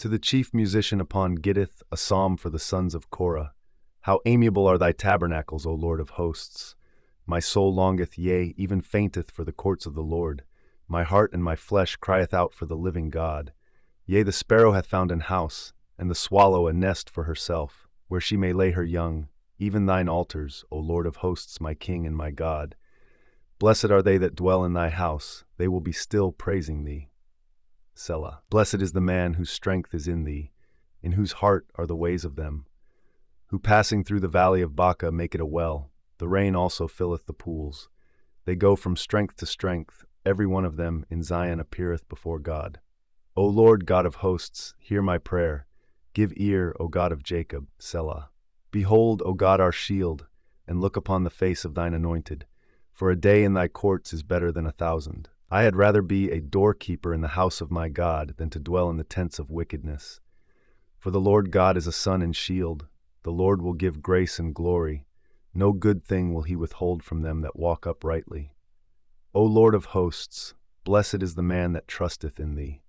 To the chief musician upon Gittith, a psalm for the sons of Korah. How amiable are thy tabernacles, O Lord of hosts! My soul longeth, yea, even fainteth for the courts of the Lord. My heart and my flesh crieth out for the living God. Yea, the sparrow hath found an house, and the swallow a nest for herself, where she may lay her young, even thine altars, O Lord of hosts, my King and my God. Blessed are they that dwell in thy house, they will be still praising thee. Selah. Blessed is the man whose strength is in thee, in whose heart are the ways of them, who passing through the valley of Baca make it a well, the rain also filleth the pools. They go from strength to strength, every one of them in Zion appeareth before God. O Lord God of hosts, hear my prayer. Give ear, O God of Jacob, Selah. Behold, O God, our shield, and look upon the face of thine anointed. For a day in thy courts is better than 1,000. I had rather be a doorkeeper in the house of my God than to dwell in the tents of wickedness. For the Lord God is a sun and shield. The Lord will give grace and glory. No good thing will he withhold from them that walk uprightly. O Lord of hosts, blessed is the man that trusteth in thee.